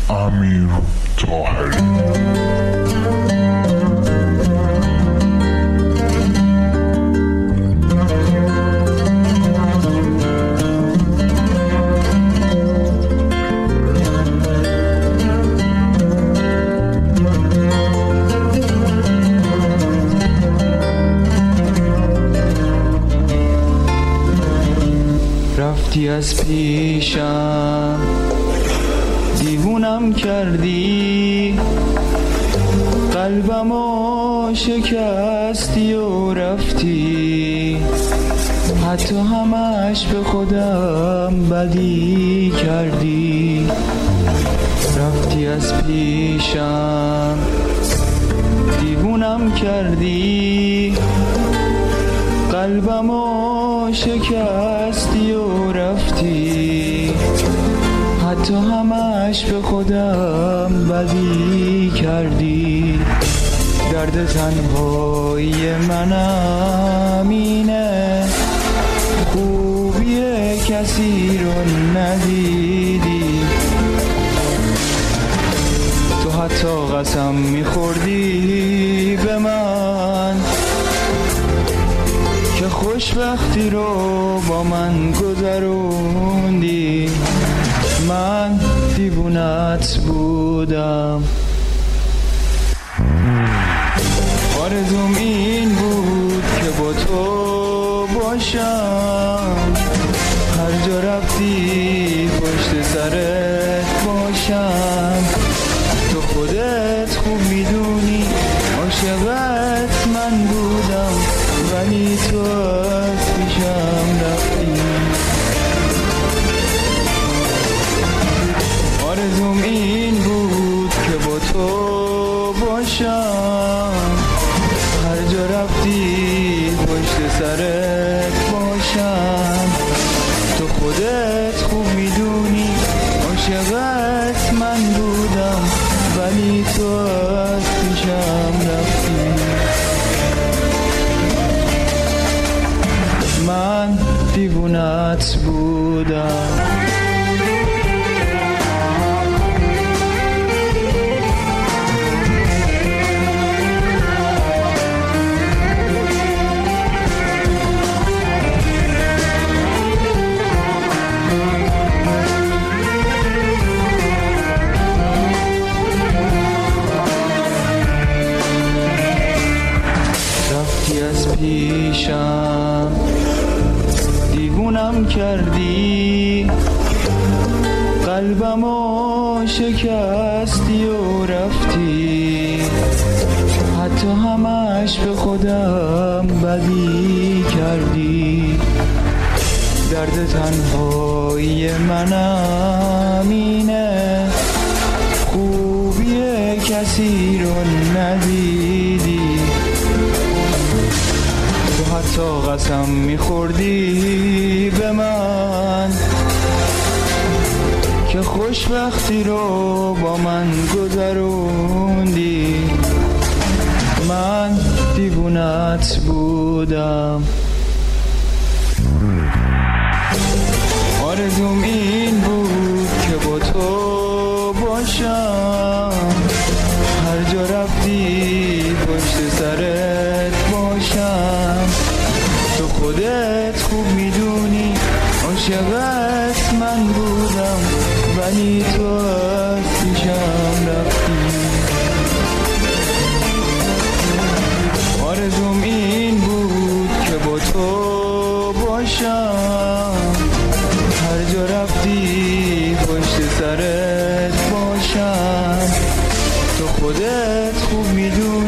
امیر طاهری. رفتی از پیشم، دیوونم کردی، قلبمو شکستی و رفتی، حتی همش به خودم بدی کردی. رفتی از پیشم، دیوونم کردی، قلبمو شکستی و رفتی، حتی همش به خودم بدی کردی. درد تنهایی منم اینه، خوبی کسی رو ندیدی. تو حتی قسم میخوردی به من که خوشبختی رو با من گذروندی. من دیوونت بودم، آرزوم این بود که با تو باشم، هر جا رفتی پشت سرت باشم. تو خودت خوب میدونی عاشقت من بودم، ولی تو از پیشم رفتی. آرزوم این بود که با تو باشم، هر جا رفتی پشت سرت باشم. تو خودت خوب میدونی عاشقت من بودم، ولی تو از پیشم رفتی. من دیوونت بودم. رفتی از پیشم، دیوونم کردی، قلبمو شکستی و رفتی، حتی همش به خودم بدی کردی. درد تنهایی منم اینه، خوبی کسی رو ندیدی. تو حتی قسم میخوردی به من که خوشبختی رو با من گذروندی. من دیوونت بودم، آرزوم این بود که با تو باشم، هر جا رفتی پشت سرت باشم. تو خودت خوب میدونی عاشقت من بودم، ولی تو از پیشم رفتی. آرزوم این بود که با تو باشم، هر جا رفتی پشت سرت باشم. تو خودت خوب میدونی